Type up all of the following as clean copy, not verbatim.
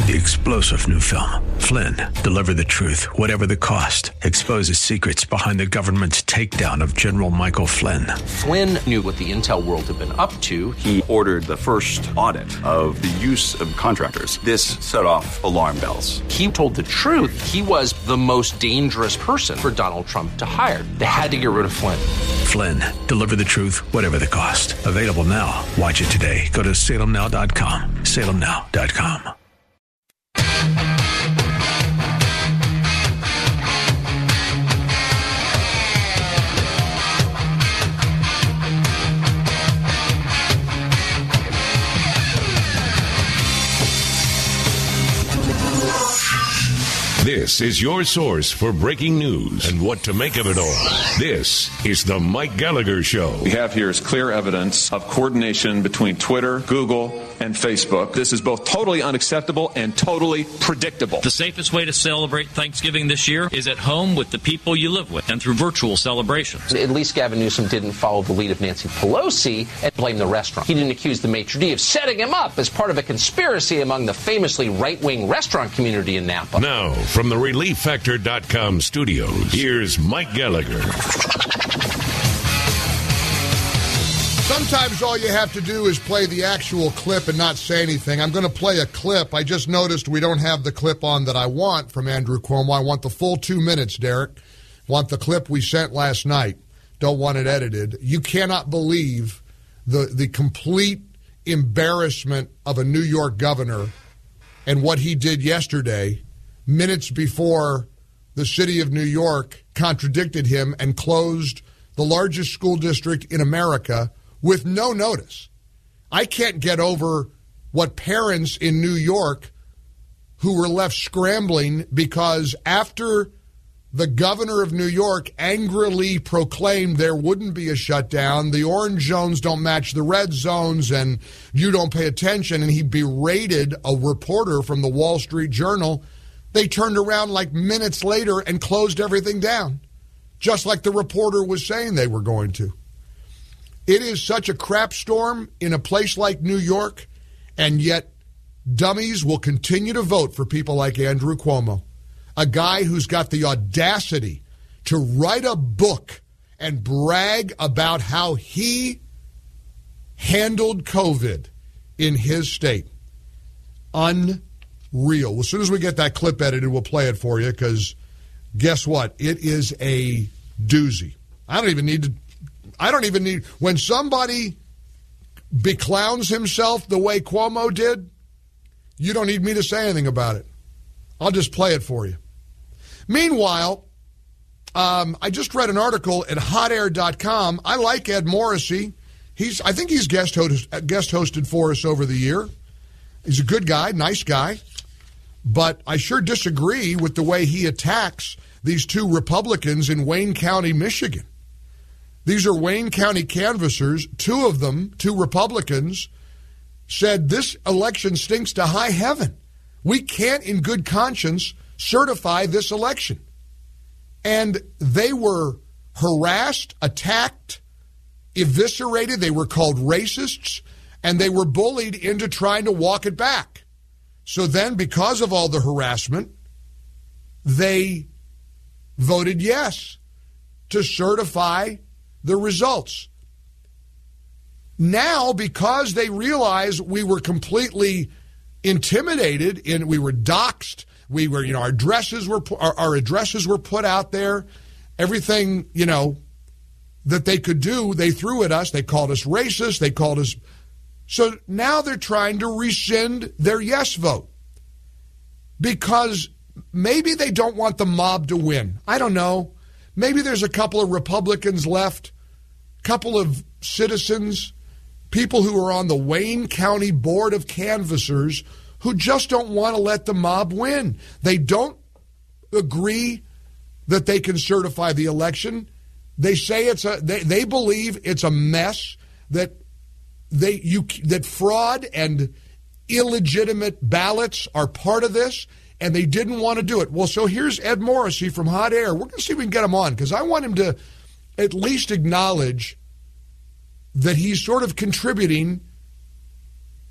The explosive new film, Flynn, deliver the truth, whatever the cost, exposes secrets behind the government's takedown of General Michael Flynn. Flynn knew what the intel world had been up to. He ordered the first audit of the use of contractors. This set off alarm bells. He told the truth. He was the most dangerous person for Donald Trump to hire. They had to get rid of Flynn. Flynn, deliver the truth, whatever the cost. Available now. Watch it today. Go to salemnow.com. salemnow.com. This is your source for breaking news and what to make of it all. This is the Mike Gallagher Show. We have here is clear evidence of coordination between Twitter, Google, and Facebook. This is both totally unacceptable and totally predictable. The safest way to celebrate Thanksgiving this year is at home with the people you live with and through virtual celebrations. At least Gavin Newsom didn't follow the lead of Nancy Pelosi and blame the restaurant. He didn't accuse the maitre d' of setting him up as part of a conspiracy among the famously right-wing restaurant community in Napa. Now, from the ReliefFactor.com studios, here's Mike Gallagher. Sometimes all you have to do is play the actual clip and not say anything. I'm going to play a clip. I just noticed we don't have the clip on that I want from Andrew Cuomo. I want the full 2 minutes, Derek. Want the clip we sent last night. Don't want it edited. You cannot believe the complete embarrassment of a New York governor and what he did yesterday, minutes before the city of New York contradicted him and closed the largest school district in America with no notice. I can't get over what parents in New York who were left scrambling because after the governor of New York angrily proclaimed there wouldn't be a shutdown, the orange zones don't match the red zones, and you don't pay attention, and he berated a reporter from the Wall Street Journal, they turned around like minutes later and closed everything down, just like the reporter was saying they were going to. It is such a crap storm in a place like New York, and yet dummies will continue to vote for people like Andrew Cuomo, a guy who's got the audacity to write a book and brag about how he handled COVID in his state. Unreal. As soon as we get that clip edited, we'll play it for you, because guess what? It is a doozy. I don't even need, when somebody beclowns himself the way Cuomo did, you don't need me to say anything about it. I'll just play it for you. Meanwhile, I just read an article at hotair.com. I like Ed Morrissey. I think he's guest hosted for us over the year. He's a good guy, nice guy. But I sure disagree with the way he attacks these two Republicans in Wayne County, Michigan. These are Wayne County canvassers. Two of them, two Republicans, said this election stinks to high heaven. We can't in good conscience certify this election. And they were harassed, attacked, eviscerated. They were called racists, and they were bullied into trying to walk it back. So then, because of all the harassment, they voted yes to certify the results. Now, because they realize we were completely intimidated and we were doxxed, we were, our addresses were put out there, everything, that they could do, they threw at us. They called us racist. They called us. So now they're trying to rescind their yes vote because maybe they don't want the mob to win. I don't know. Maybe there's a couple of Republicans left, couple of citizens, people who are on the Wayne County Board of Canvassers who just don't want to let the mob win. They don't agree that they can certify the election. They say they believe it's a mess, that that fraud and illegitimate ballots are part of this, and they didn't want to do it. Well, so here's Ed Morrissey from Hot Air. We're going to see if we can get him on, because I want him to at least acknowledge that he's sort of contributing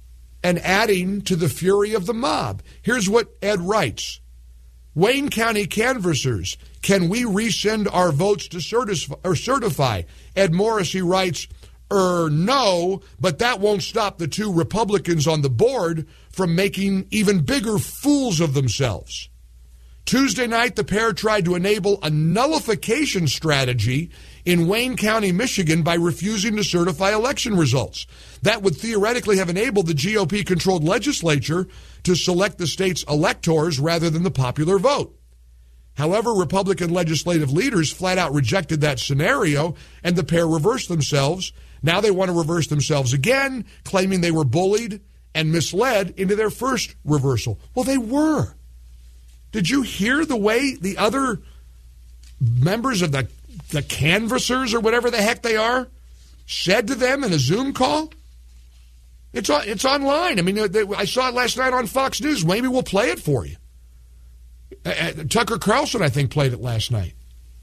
and adding to the fury of the mob. Here's what Ed writes. Wayne County canvassers, can we rescind our votes to certify? Ed Morrissey writes, no, but that won't stop the two Republicans on the board from making even bigger fools of themselves. Tuesday night, the pair tried to enable a nullification strategy in Wayne County, Michigan, by refusing to certify election results. That would theoretically have enabled the GOP-controlled legislature to select the state's electors rather than the popular vote. However, Republican legislative leaders flat out rejected that scenario, and the pair reversed themselves. Now they want to reverse themselves again, claiming they were bullied and misled into their first reversal. Well, they were. Did you hear the way the other members of the canvassers or whatever the heck they are said to them in a Zoom call? It's online. I mean, I saw it last night on Fox News. Maybe we'll play it for you. Tucker Carlson, I think, played it last night.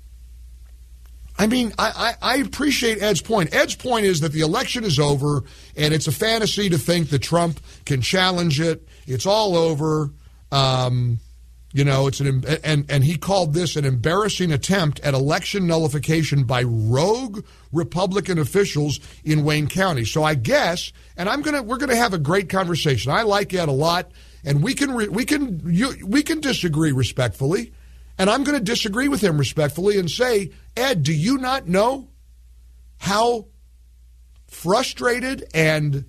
I mean, I appreciate Ed's point. Ed's point is that the election is over, and it's a fantasy to think that Trump can challenge it. It's all over. And he called this an embarrassing attempt at election nullification by rogue Republican officials in Wayne County. So I guess, and we're gonna have a great conversation. I like Ed a lot, and we can disagree respectfully, and I'm going to disagree with him respectfully and say, Ed, do you not know how frustrated and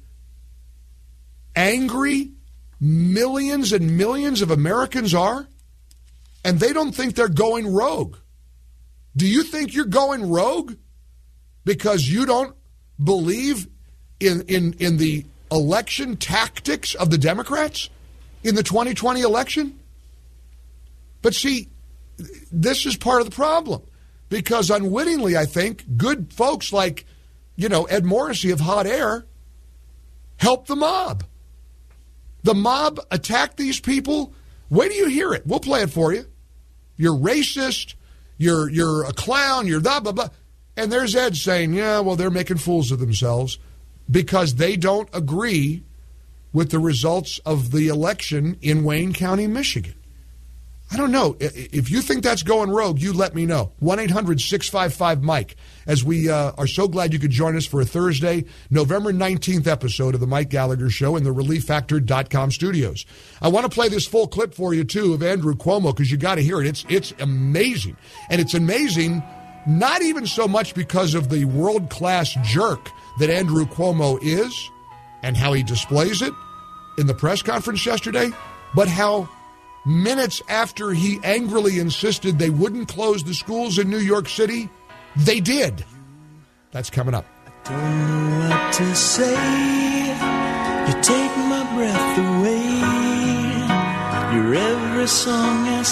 angry millions and millions of Americans are? And they don't think they're going rogue. Do you think you're going rogue because you don't believe in the election tactics of the Democrats in the 2020 election? But see, this is part of the problem, because unwittingly, I think, good folks like, Ed Morrissey of Hot Air help the mob. The mob attack these people. Wait till you hear it. We'll play it for you. You're racist. You're a clown. You're blah, blah, blah. And there's Ed saying, yeah, well, they're making fools of themselves because they don't agree with the results of the election in Wayne County, Michigan. I don't know. If you think that's going rogue, you let me know. 1-800-655-MIKE. As we are so glad you could join us for a Thursday, November 19th episode of The Mike Gallagher Show in the ReliefFactor.com studios. I want to play this full clip for you, too, of Andrew Cuomo, because you got to hear it. It's amazing. And it's amazing not even so much because of the world-class jerk that Andrew Cuomo is and how he displays it in the press conference yesterday, but how minutes after he angrily insisted they wouldn't close the schools in New York City, they did. That's coming up. I don't know what to say. You take my breath away. You're every song I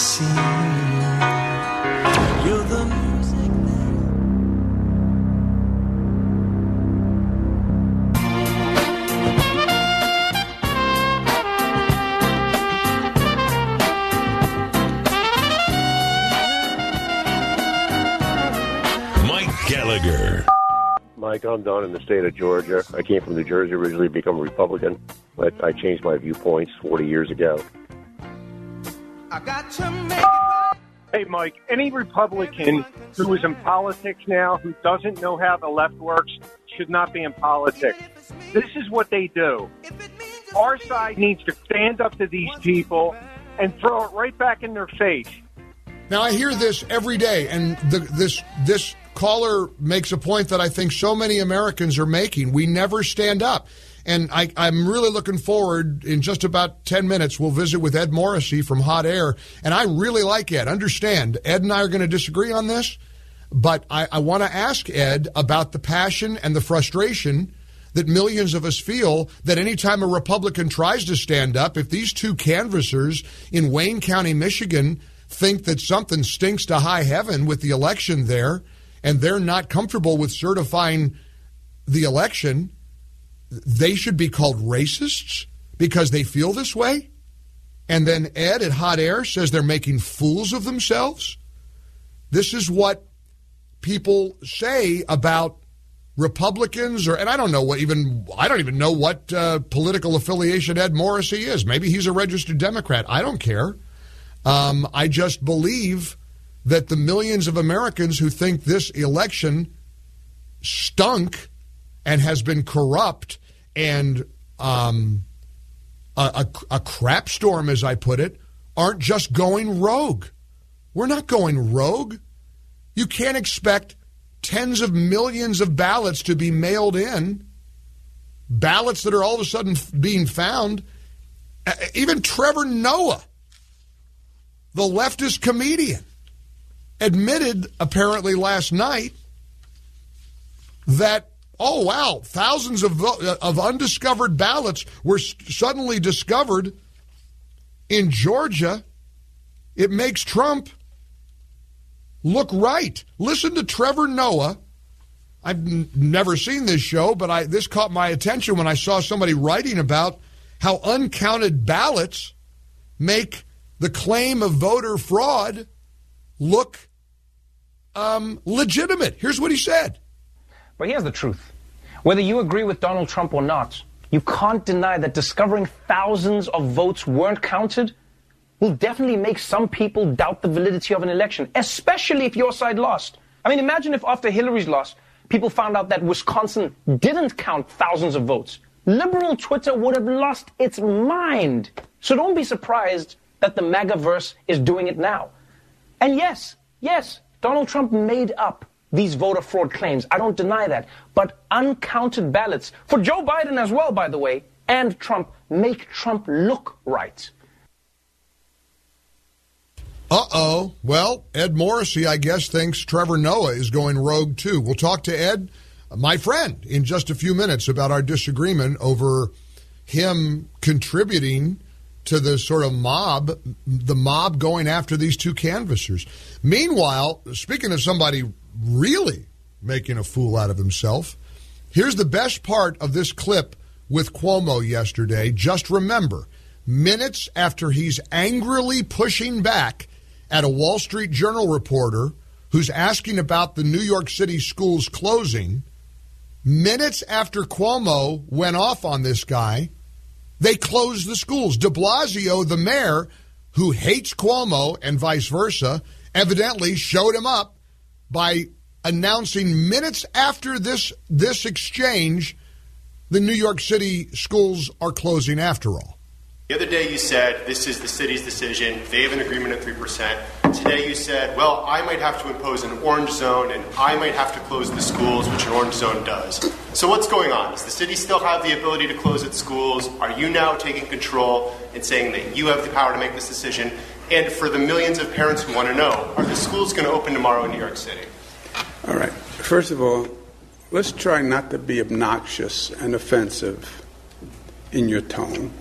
sing. You're the music Gallagher. Mike, I'm down in the state of Georgia. I came from New Jersey originally to become a Republican, but I changed my viewpoints 40 years ago. I got to make it right. Hey, Mike, any Republican who is in politics now who doesn't know how the left works should not be in politics. This is what they do. Our side needs to stand up to these people and throw it right back in their face. Now, I hear this every day, and this caller makes a point that I think so many Americans are making. We never stand up. And I'm really looking forward, in just about 10 minutes, we'll visit with Ed Morrissey from Hot Air. And I really like Ed. Understand, Ed and I are going to disagree on this, but I want to ask Ed about the passion and the frustration that millions of us feel that anytime a Republican tries to stand up, if these two canvassers in Wayne County, Michigan, think that something stinks to high heaven with the election there, and they're not comfortable with certifying the election, they should be called racists because they feel this way? And then Ed at Hot Air says they're making fools of themselves? This is what people say about Republicans, and I don't even know what political affiliation Ed Morrissey is. Maybe he's a registered Democrat. I don't care. I just believe that the millions of Americans who think this election stunk and has been corrupt and a crap storm, as I put it, aren't just going rogue. We're not going rogue. You can't expect tens of millions of ballots to be mailed in, ballots that are all of a sudden being found. Even Trevor Noah, the leftist comedian, admitted apparently last night that, oh, wow, thousands of undiscovered ballots were suddenly discovered in Georgia. It makes Trump look right. Listen to Trevor Noah. I've never seen this show, but this caught my attention when I saw somebody writing about how uncounted ballots make the claim of voter fraud look legitimate. Here's what he said. But here's the truth. Whether you agree with Donald Trump or not, you can't deny that discovering thousands of votes weren't counted will definitely make some people doubt the validity of an election, especially if your side lost. I mean, imagine if after Hillary's loss, people found out that Wisconsin didn't count thousands of votes. Liberal Twitter would have lost its mind. So don't be surprised that the MAGA-verse is doing it now. And yes, Donald Trump made up these voter fraud claims. I don't deny that. But uncounted ballots, for Joe Biden as well, by the way, and Trump, make Trump look right. Uh-oh. Well, Ed Morrissey, I guess, thinks Trevor Noah is going rogue, too. We'll talk to Ed, my friend, in just a few minutes about our disagreement over him contributing to the sort of the mob going after these two canvassers. Meanwhile, speaking of somebody really making a fool out of himself, here's the best part of this clip with Cuomo yesterday. Just remember, minutes after he's angrily pushing back at a Wall Street Journal reporter who's asking about the New York City schools closing, minutes after Cuomo went off on this guy, they closed the schools. De Blasio, the mayor, who hates Cuomo and vice versa, evidently showed him up by announcing minutes after this exchange, the New York City schools are closing after all. The other day you said, this is the city's decision, they have an agreement at 3%. Today you said, well, I might have to impose an orange zone and I might have to close the schools, which an orange zone does. So what's going on? Does the city still have the ability to close its schools? Are you now taking control and saying that you have the power to make this decision? And for the millions of parents who want to know, are the schools going to open tomorrow in New York City? All right. First of all, let's try not to be obnoxious and offensive in your tone,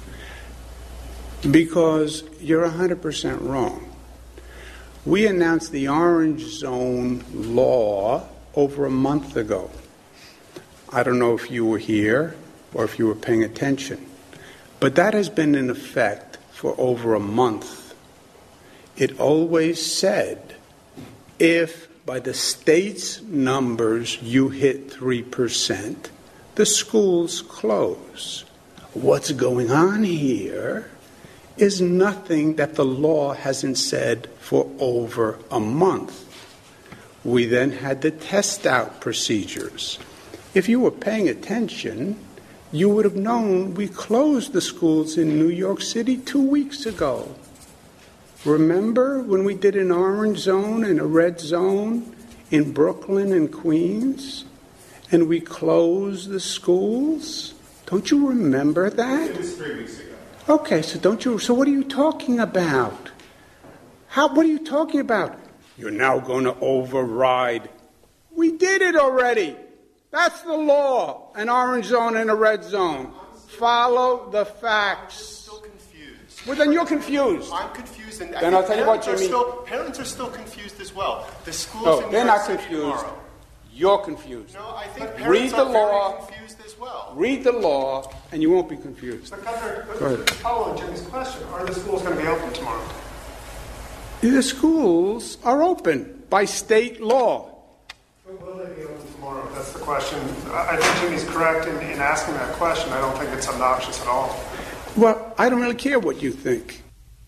because you're 100% wrong. We announced the orange zone law over a month ago. I don't know if you were here or if you were paying attention, but that has been in effect for over a month. It always said, if by the state's numbers you hit 3%, the schools close. What's going on here is nothing that the law hasn't said for over a month. We then had the test-out procedures. If you were paying attention, you would have known we closed the schools in New York City 2 weeks ago. Remember when we did an orange zone and a red zone in Brooklyn and Queens, and we closed the schools? Don't you remember that? It was 3 weeks ago. Okay, so what are you talking about? What are you talking about? You're now going to override. We did it already. That's the law. An orange zone and a red zone. Follow the facts. I'm still confused. Well, then you're confused. I'm confused. And then I'll tell you what you mean. Parents are still confused as well. The schools in New they're York not City confused. Tomorrow. You're confused. No, I think parents are very confused as well. Read the law, and you won't be confused. But Governor, to follow Jimmy's question, are the schools going to be open tomorrow? The schools are open by state law. Will they be open tomorrow? That's the question. I think Jimmy's correct in asking that question. I don't think it's obnoxious at all. Well, I don't really care what you think.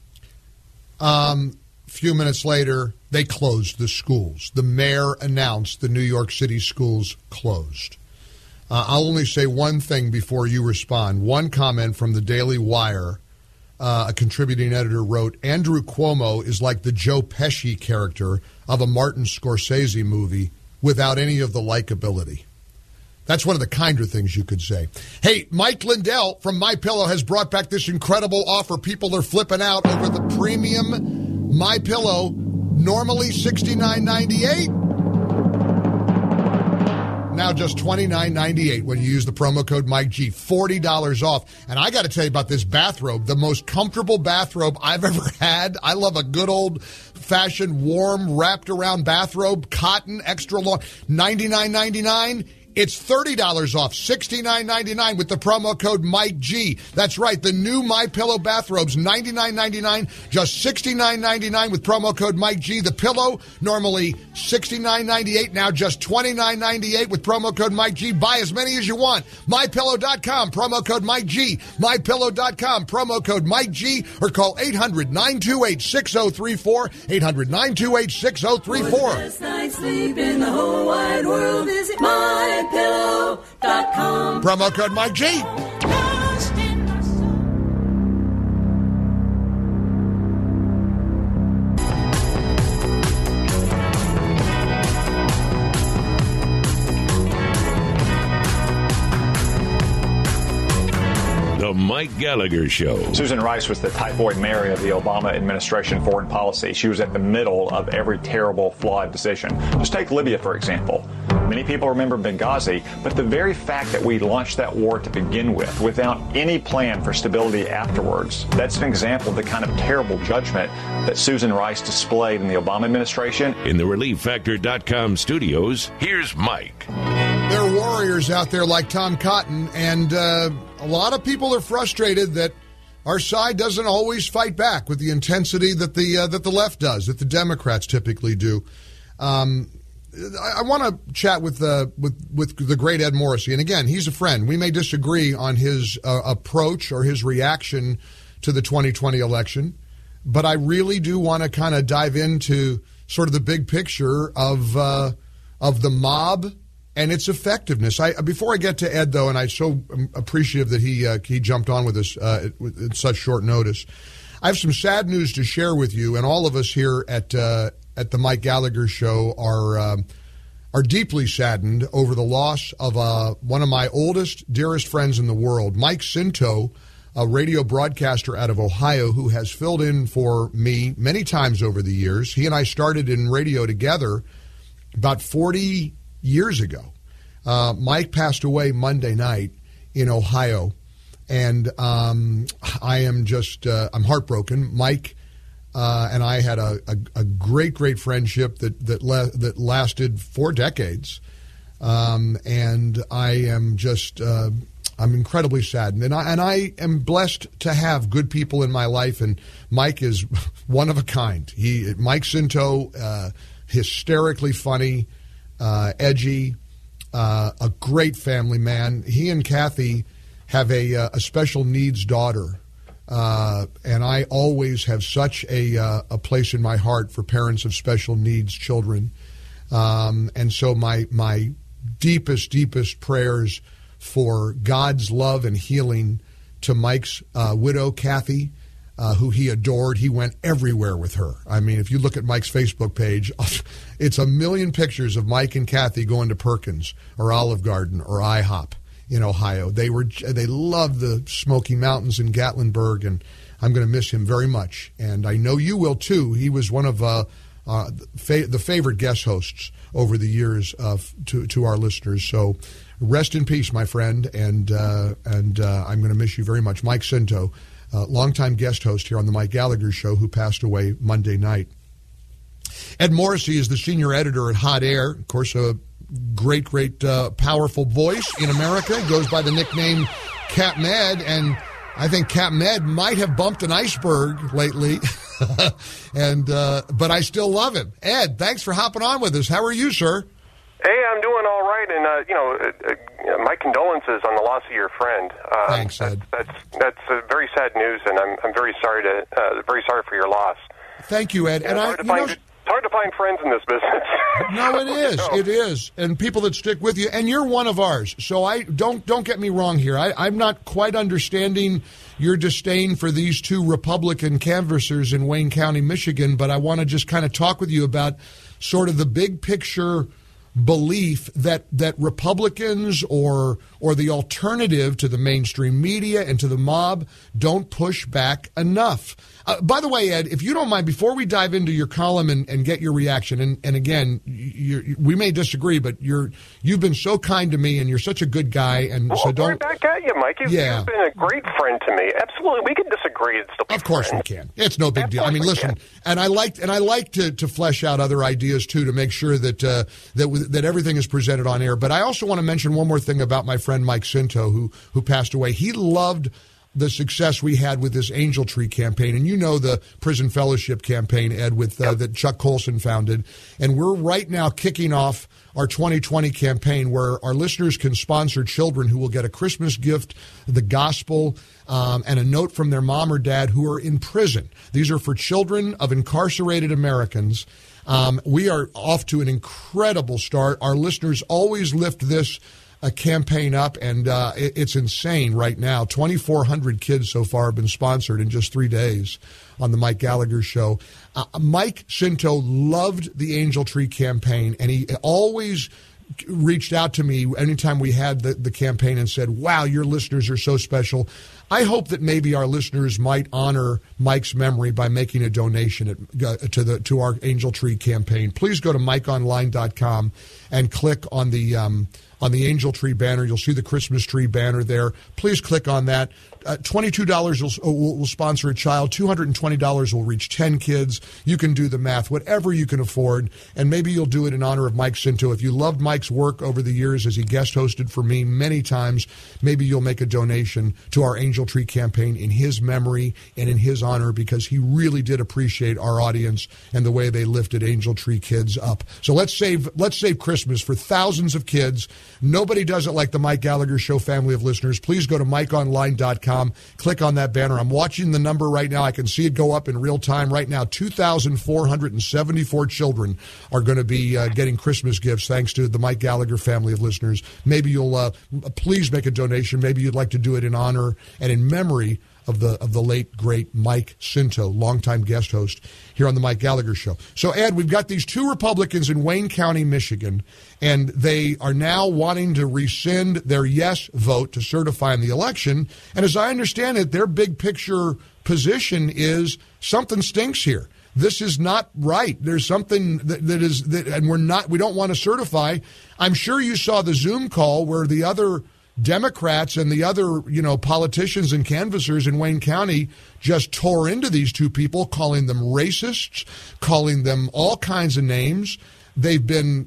Few minutes later, they closed the schools. The mayor announced the New York City schools closed. I'll only say one thing before you respond. One comment from the Daily Wire, a contributing editor wrote, Andrew Cuomo is like the Joe Pesci character of a Martin Scorsese movie without any of the likability. That's one of the kinder things you could say. Hey, Mike Lindell from MyPillow has brought back this incredible offer. People are flipping out over the premium MyPillow, normally $69.98. Now just $29.98 when you use the promo code Mike G. $40 off. And I got to tell you about this bathrobe, the most comfortable bathrobe I've ever had. I love a good old-fashioned, warm, wrapped-around bathrobe, cotton, extra long, $99.99. It's $30 off, $69.99 with the promo code Mike G. That's right, the new MyPillow bathrobes, $99.99, just $69.99 with promo code Mike G. The pillow, normally $69.98, now just $29.98 with promo code Mike G. Buy as many as you want. MyPillow.com, promo code Mike G. MyPillow.com, promo code Mike G. Or call 800-928-6034, 800-928-6034. For the best night's sleep in the whole wide world, visit MyPillow.com. Promo code Mike G. The Mike Gallagher Show. Susan Rice was the typhoid Mary of the Obama administration foreign policy. She was at the middle of every terrible, flawed decision. Just take Libya, for example. Many people remember Benghazi, but the very fact that we launched that war to begin with without any plan for stability afterwards, that's an example of the kind of terrible judgment that Susan Rice displayed in the Obama administration. In the ReliefFactor.com studios, here's Mike. There are warriors out there like Tom Cotton, and a lot of people are frustrated that our side doesn't always fight back with the intensity that the left does, that the Democrats typically do. I want to chat with the great Ed Morrissey, and again, he's a friend. We may disagree on his approach or his reaction to the 2020 election, but I really do want to kind of dive into sort of the big picture of the mob and its effectiveness. Before I get to Ed, though, and I'm so appreciative that he jumped on with us at such short notice, I have some sad news to share with you, and all of us here at the Mike Gallagher Show are deeply saddened over the loss of one of my oldest, dearest friends in the world, Mike Sinto, a radio broadcaster out of Ohio who has filled in for me many times over the years. He and I started in radio together about 40 years ago. Mike passed away Monday night in Ohio, and I'm heartbroken. Mike and I had a great friendship that lasted 4 decades, and I am just I'm incredibly saddened, and I am blessed to have good people in my life, and Mike is one of a kind. Mike Sinto, hysterically funny, edgy, a great family man. He and Kathy have a special needs daughter. And I always have such a place in my heart for parents of special needs children. And so my deepest prayers for God's love and healing to Mike's widow, Kathy, who he adored. He went everywhere with her. I mean, if you look at Mike's Facebook page, it's a million pictures of Mike and Kathy going to Perkins or Olive Garden or IHOP in Ohio. They loved the Smoky Mountains in Gatlinburg, and I'm going to miss him very much. And I know you will too. He was one of the favorite guest hosts over the years to our listeners. So rest in peace, my friend, and I'm going to miss you very much. Mike Sinto, longtime guest host here on the Mike Gallagher Show, who passed away Monday night. Ed Morrissey is the senior editor at Hot Air, of course, a great, powerful voice in America. Goes by the nickname Cap Med, and I think Cap Med might have bumped an iceberg lately, but I still love him. Ed, thanks for hopping on with us. How are you, sir? Hey, I'm doing all right, and my condolences on the loss of your friend. Thanks, Ed. That's very sad news, and I'm very sorry for your loss. Thank you, Ed. And it's hard to find friends in this business. No, it is. It is, and people that stick with you. And you're one of ours. So don't get me wrong here. I'm not quite understanding your disdain for these two Republican canvassers in Wayne County, Michigan, but I want to just kind of talk with you about sort of the big picture belief that Republicans or the alternative to the mainstream media and to the mob don't push back enough. By the way, Ed, if you don't mind, before we dive into your column and get your reaction, and again, we may disagree, but you've been so kind to me, and you're such a good guy, and so don't. Right back at you, Mike. You've been a great friend to me. Absolutely, we can disagree and still be Of course friends. we can. It's no big deal. I mean, listen, and I like to flesh out other ideas too to make sure that that everything is presented on air. But I also want to mention one more thing about my friend Mike Sinto, who passed away. He loved the success we had with this Angel Tree campaign. And you know the Prison Fellowship campaign, Ed, with that Chuck Colson founded. And we're right now kicking off our 2020 campaign where our listeners can sponsor children who will get a Christmas gift, the gospel, and a note from their mom or dad who are in prison. These are for children of incarcerated Americans. We are off to an incredible start. Our listeners always lift this campaign up, and it's insane right now. 2,400 kids so far have been sponsored in just 3 days on the Mike Gallagher Show. Mike Sinto loved the Angel Tree campaign, and he always reached out to me anytime we had the campaign and said, wow, your listeners are so special. I hope that maybe our listeners might honor Mike's memory by making a donation to our Angel Tree campaign. Please go to MikeOnline.com and click on the Angel Tree banner. You'll see the Christmas tree banner there. Please click on that. $22 will sponsor a child. $220 will reach 10 kids. You can do the math, whatever you can afford, and maybe you'll do it in honor of Mike Sinto. If you loved Mike's work over the years as he guest hosted for me many times, maybe you'll make a donation to our Angel Tree campaign in his memory and in his honor, because he really did appreciate our audience and the way they lifted Angel Tree kids up. So let's save Christmas for thousands of kids. Nobody does it like the Mike Gallagher Show family of listeners. Please go to MikeOnline.com. Click on that banner. I'm watching the number right now. I can see it go up in real time right now. 2,474 children are going to be getting Christmas gifts thanks to the Mike Gallagher family of listeners. Maybe you'll please make a donation. Maybe you'd like to do it in honor and in memory of the late, great Mike Sinto, longtime guest host here on the Mike Gallagher Show. So, Ed, we've got these two Republicans in Wayne County, Michigan, and they are now wanting to rescind their yes vote to certify in the election. And as I understand it, their big picture position is something stinks here. This is not right. There's something and we don't want to certify. I'm sure you saw the Zoom call where the other Democrats and the other, politicians and canvassers in Wayne County just tore into these two people, calling them racists, calling them all kinds of names. They've been,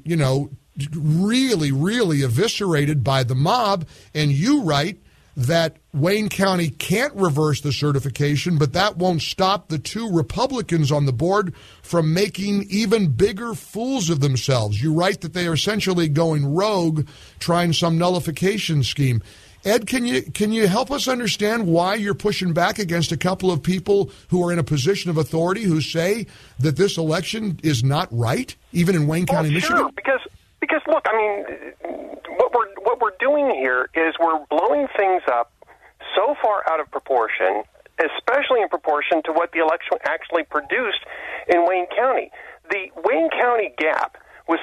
really, really eviscerated by the mob. And you write that Wayne County can't reverse the certification, but that won't stop the two Republicans on the board from making even bigger fools of themselves. You write that they are essentially going rogue, trying some nullification scheme. Ed, can you help us understand why you're pushing back against a couple of people who are in a position of authority who say that this election is not right, even in Wayne County, Michigan? Sure, because look, I mean, what we're doing here is we're blowing things up so far out of proportion, especially in proportion to what the election actually produced in Wayne County. The Wayne County gap was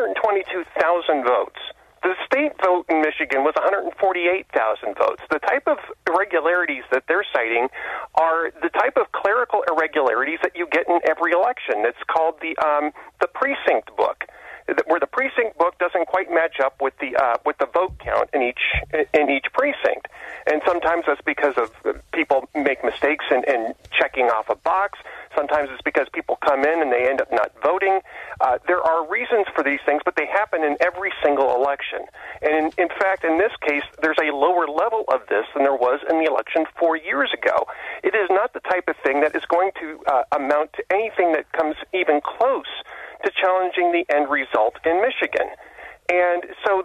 322,000 votes. The state vote in Michigan was 148,000 votes. The type of irregularities that they're citing are the type of clerical irregularities that you get in every election. It's called the precinct book, where the precinct book doesn't quite match up with the vote count in each precinct. And sometimes that's because of people make mistakes in checking off a box. Sometimes it's because people come in and they end up not voting. There are reasons for these things, but they happen in every single election. And in fact, in this case, there's a lower level of this than there was in the election 4 years ago. It is not the type of thing that is going to amount to anything that comes even close to challenging the end result in Michigan. And so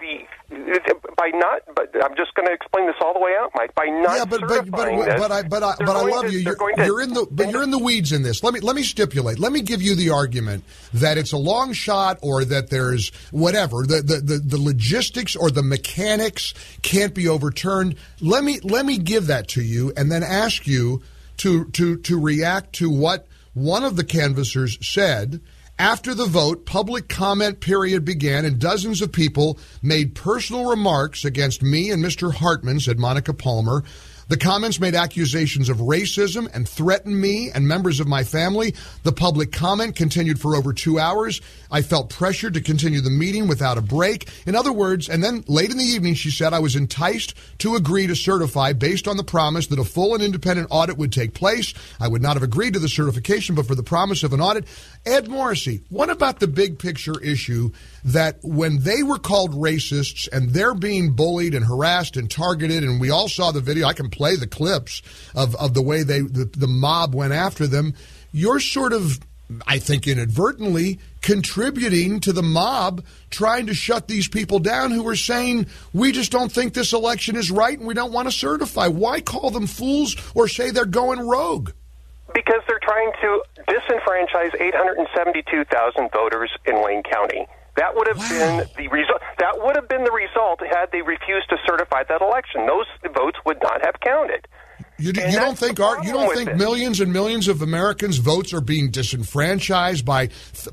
but I'm just going to explain this all the way out, Mike. By not certifying this, I love you. You're in the weeds in this. Let me stipulate. Let me give you the argument that it's a long shot, or that there's whatever the logistics or the mechanics can't be overturned. Let me give that to you, and then ask you to react to what one of the canvassers said. After the vote, public comment period began, and dozens of people made personal remarks against me and Mr. Hartman, said Monica Palmer. The comments made accusations of racism and threatened me and members of my family. The public comment continued for over 2 hours. I felt pressured to continue the meeting without a break. In other words, and then late in the evening, she said, I was enticed to agree to certify based on the promise that a full and independent audit would take place. I would not have agreed to the certification, but for the promise of an audit. Ed Morrissey, what about the big picture issue that when they were called racists and they're being bullied and harassed and targeted, and we all saw the video, I can play the clips of the way the mob went after them, you're sort of, I think inadvertently, contributing to the mob trying to shut these people down who are saying, we just don't think this election is right and we don't want to certify. Why call them fools or say they're going rogue? Because they're trying to disenfranchise 872,000 voters in Wayne County. That would have been the result. That would have been the result had they refused to certify that election. Those votes would not have counted. You don't think millions and millions of Americans' votes are being disenfranchised by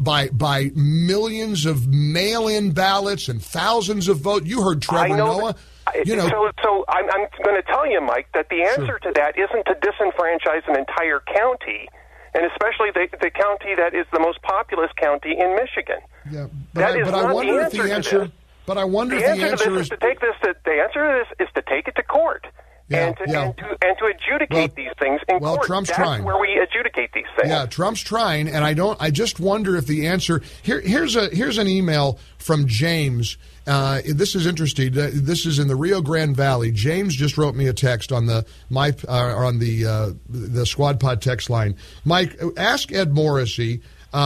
millions of mail-in ballots and thousands of votes? You heard Trevor Noah. So I'm going to tell you, Mike, that the answer to that isn't to disenfranchise an entire county, and especially the county that is the most populous county in Michigan. Yeah, but I wonder if the answer is to take this. The answer to this is to take it to court. And to adjudicate these things in court. Trump's That's trying. where we adjudicate these things. Yeah, Trump's trying, and I just wonder if the answer here's an email from James. This is interesting. This is in the Rio Grande Valley. James just wrote me a text on the Squad Pod text line. Mike, ask Ed Morrissey.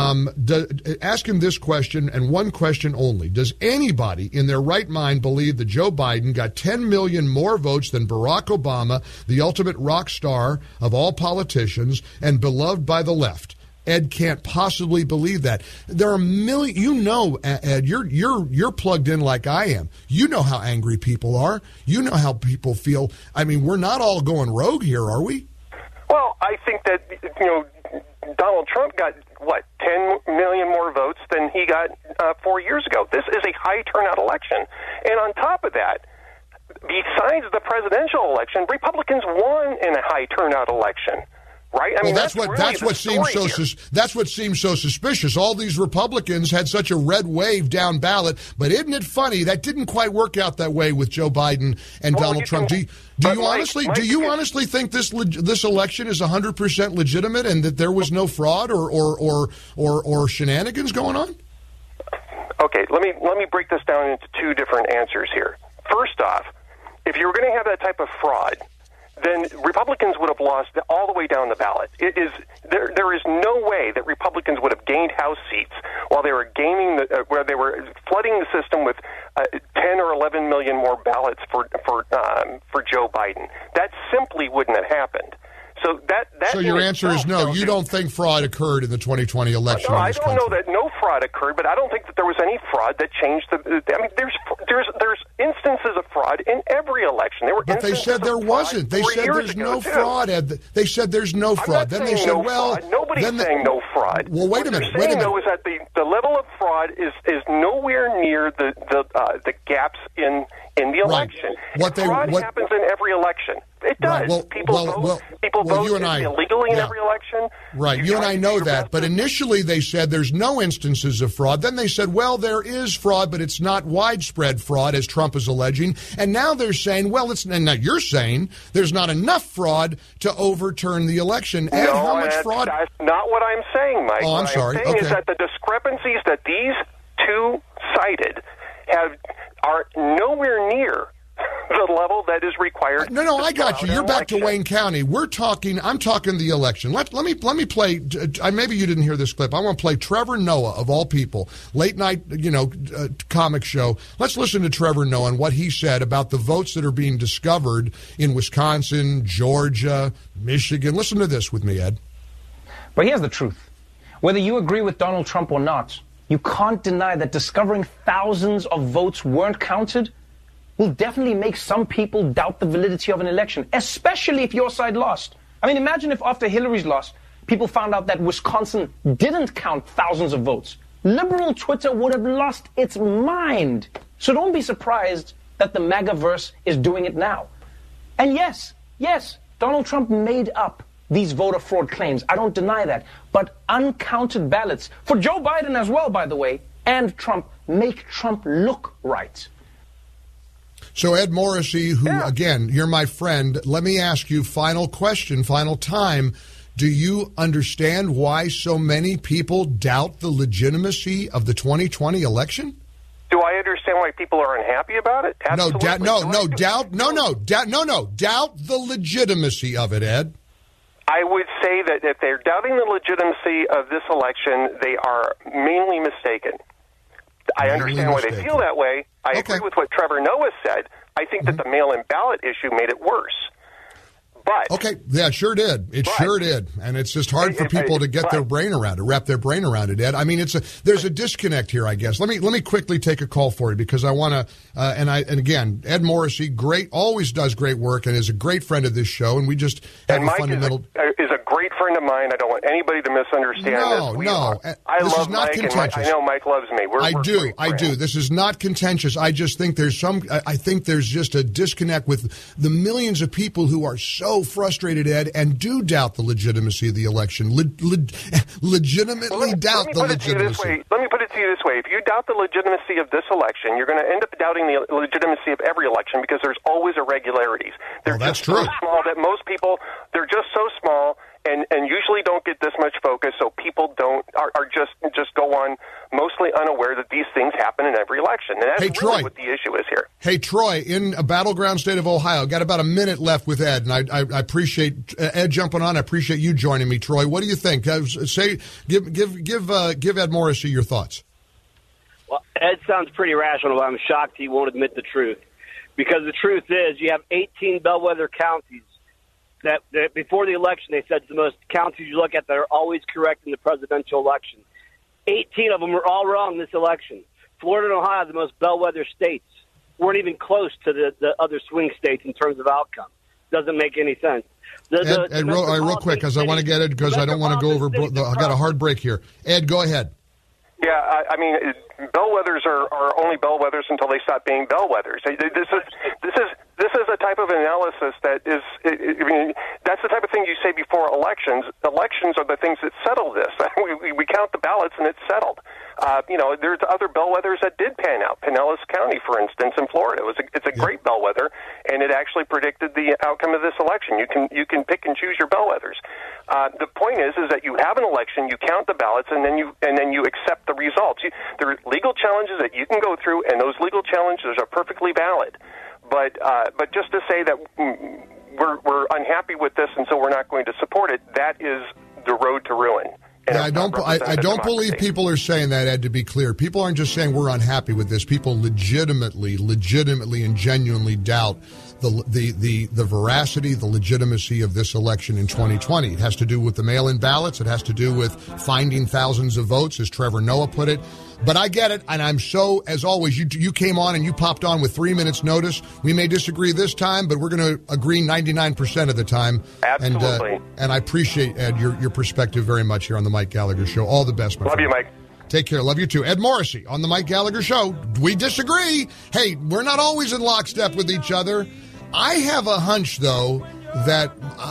Ask him this question, and one question only. Does anybody in their right mind believe that Joe Biden got 10 million more votes than Barack Obama, the ultimate rock star of all politicians and beloved by the left? Ed can't possibly believe that. There are millions. You know, Ed, you're plugged in like I am. You know how angry people are. You know how people feel. I mean, we're not all going rogue here, are we? Well, I think that Donald Trump got 10 million more votes than he got 4 years ago. This is a high turnout election, and on top of that, besides the presidential election, Republicans won in a high turnout election. Right? I mean, that's what seems so suspicious. All these Republicans had such a red wave down ballot, but isn't it funny that didn't quite work out that way with Joe Biden and Donald Trump? Do you honestly think this election is 100% legitimate and that there was no fraud or shenanigans going on? Okay, let me break this down into two different answers here. First off, if you were going to have that type of fraud, then Republicans would have lost all the way down the ballot. There is no way that Republicans would have gained House seats while they were where they were flooding the system with 10 or 11 million more ballots for Joe Biden. That simply wouldn't have happened. So your answer is no. You don't think fraud occurred in the 2020 election? No, I don't know that no fraud occurred, but I don't think that there was any fraud that changed I mean, there's instances of fraud in every election. But they said there wasn't. They said there's no fraud. They said there's no fraud. Then they said, well, nobody's saying no fraud. Well, wait a minute. What they're saying, though, is that the level of fraud is nowhere near the gaps in the election. Fraud happens in every election. It does. Right. Well, people vote illegally in every election. Right. You and I know that. But initially they said there's no instances of fraud. Then they said, well, there is fraud, but it's not widespread fraud, as Trump is alleging. And now they're saying, well, and now you're saying there's not enough fraud to overturn the election. And how much fraud? That's not what I'm saying, Mike. Oh, I'm sorry. What I'm saying is that the discrepancies that these two cited are nowhere near the the level that is required. No, I got you. You're back to Wayne County. I'm talking the election. Let me play. Maybe you didn't hear this clip. I want to play Trevor Noah, of all people, late night, comic show. Let's listen to Trevor Noah and what he said about the votes that are being discovered in Wisconsin, Georgia, Michigan. Listen to this with me, Ed. But here's the truth. Whether you agree with Donald Trump or not, you can't deny that discovering thousands of votes weren't counted will definitely make some people doubt the validity of an election, especially if your side lost. I mean, imagine if after Hillary's loss, people found out that Wisconsin didn't count thousands of votes. Liberal Twitter would have lost its mind. So don't be surprised that the MAGAverse is doing it now. And yes, Donald Trump made up these voter fraud claims. I don't deny that. But uncounted ballots, for Joe Biden as well, by the way, and Trump, make Trump look right. So Ed Morrissey, who, again, you're my friend, let me ask you, final question, final time. Do you understand why so many people doubt the legitimacy of the 2020 election? Do I understand why people are unhappy about it? Absolutely. Doubt the legitimacy of it, Ed. I would say that if they're doubting the legitimacy of this election, they are mainly mistaken. I understand why they feel that way. I agree with what Trevor Noah said. I think that the mail-in ballot issue made it worse. But sure did. Sure did, and it's just hard for people to get their brain around it, wrap their brain around it. Ed, I mean, there's a disconnect here, I guess. Let me quickly take a call for you because I want to. And again, Ed Morrissey, always does great work and is a great friend of this show, and we just have a fundamental. Is a great friend of mine. I don't want anybody to misunderstand this. I love Mike, and I know Mike loves me. I do. This is not contentious. I just think I think there's just a disconnect with the millions of people who are so frustrated, Ed, and do doubt the legitimacy of the election. Legitimately doubt the legitimacy. Let me put it to you this way. If you doubt the legitimacy of this election, you're going to end up doubting the legitimacy of every election because there's always irregularities. They're that's just true. so small that most people, they're just so small and usually don't get this much focus, so people are just go on mostly unaware that these things happen in every election. And that's really what the issue is here. Hey, Troy, in a battleground state of Ohio, got about a minute left with Ed, and I appreciate Ed jumping on. I appreciate you joining me, Troy. What do you think? Give Ed Morrissey your thoughts. Well, Ed sounds pretty rational, but I'm shocked he won't admit the truth. Because the truth is, you have 18 bellwether counties that before the election they said the most counties you look at that are always correct in the presidential election. 18 of them are all wrong this election. Florida and Ohio, the most bellwether states, weren't even close to the other swing states in terms of outcome. Doesn't make any sense. Ed, real quick, because I want to get it, because I don't want to go over. I got a hard break here. Ed, go ahead. Yeah, I mean, bellwethers are only bellwethers until they stop being bellwethers. This is a type of analysis that is. I mean, that's the type of thing you say before elections. Elections are the things that settle this. We count the ballots and it's settled. There's other bellwethers that did pan out. Pinellas County, for instance, in Florida, it's a great bellwether, and it actually predicted the outcome of this election. You can pick and choose your bellwethers. The point is that you have an election, you count the ballots, and then you accept the results. There are legal challenges that you can go through, and those legal challenges are perfectly valid. But just to say that we're unhappy with this, and so we're not going to support it, that is the road to ruin. Yeah, I don't believe people are saying that, Ed, to be clear. People aren't just saying we're unhappy with this. People legitimately and genuinely doubt the veracity, the legitimacy of this election in 2020. It has to do with the mail-in ballots. It has to do with finding thousands of votes, as Trevor Noah put it. But I get it, and I'm so, as always, you came on and you popped on with 3 minutes notice. We may disagree this time, but we're going to agree 99% of the time. Absolutely. And I appreciate, Ed, your perspective very much here on the Mike Gallagher Show. All the best, my friend. Love you, Mike. Take care. Love you, too. Ed Morrissey on the Mike Gallagher Show. We disagree. Hey, we're not always in lockstep with each other. I have a hunch, though, that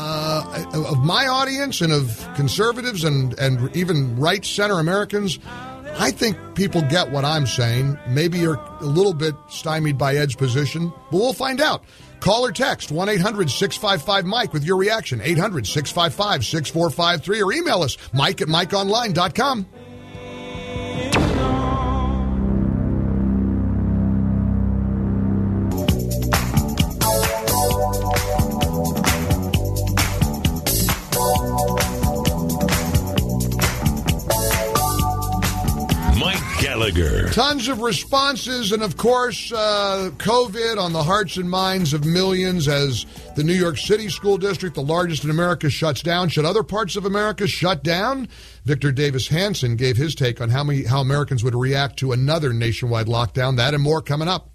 of my audience and of conservatives and even right-center Americans, I think people get what I'm saying. Maybe you're a little bit stymied by Ed's position, but we'll find out. Call or text 1-800-655-MIKE with your reaction, 800-655-6453, or email us, mike@mikeonline.com. Gallagher. Tons of responses, and of course, COVID on the hearts and minds of millions as the New York City School District, the largest in America, shuts down. Should other parts of America shut down? Victor Davis Hanson gave his take on how Americans would react to another nationwide lockdown. That and more coming up.